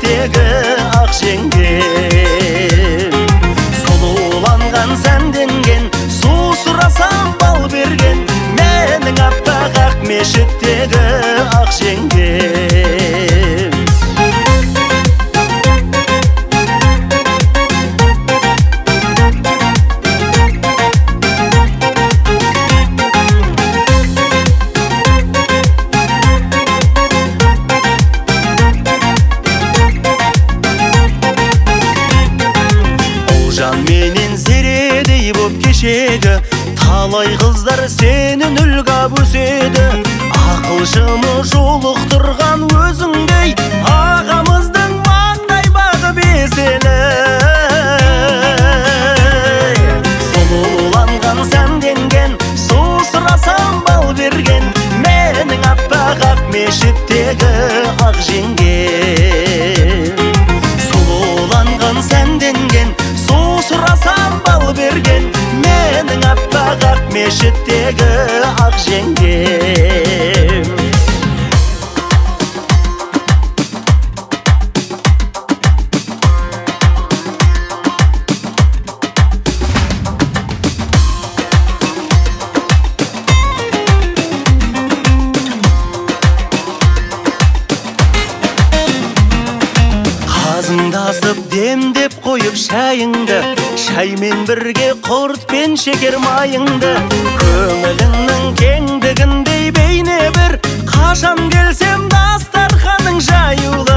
мешіттегі ақ жеңгем. Сұлуланған сәнденген, су сұрасам бал берген, менің аппақ ақ мешіттегі ақ жеңгем. Жан менен зередей боп кешегі, талай қыздар сенің үлгап өседі. Ақылшымы жолықтырған өзіңдей, ағамыздың маңдай бағы беселі. Сұлуланған сәнденген, су сұрасам бал берген, менің аппақ ақ мешіттегі ақ жеңгем. Сұлуланған сәнденген, сұрасам бал берген, менің аппақ ақ мешіттегі ақ жеңгем. Қазыңдасып демдеп қойып шайыңды, шаймен бірге құрт пен шекер майыңды. Көңіліңнің кеңдігіндей бейне бір, қашан келсем дастарханың жаюлы.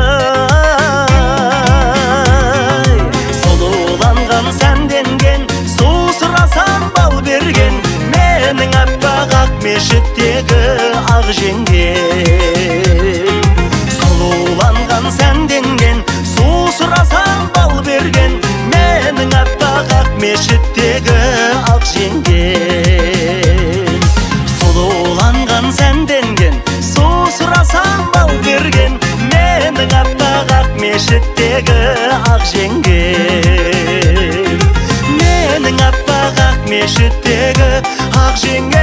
Сұлуланған сәнденген, су сұрасам бал берген, менің аппақ ақ мешіттегі ақ жеңгем. Сұлуланған сәнденген, су сұрасам бал берген, менің аппақ ақ мешіттегі ақ жеңгем. Сұлуланған сәнденген, су сұрасам бал берген, менің аппақ ақ мешіттегі ақ жеңгем. Менің аппақ ақ мешіттегі ақ жеңгем.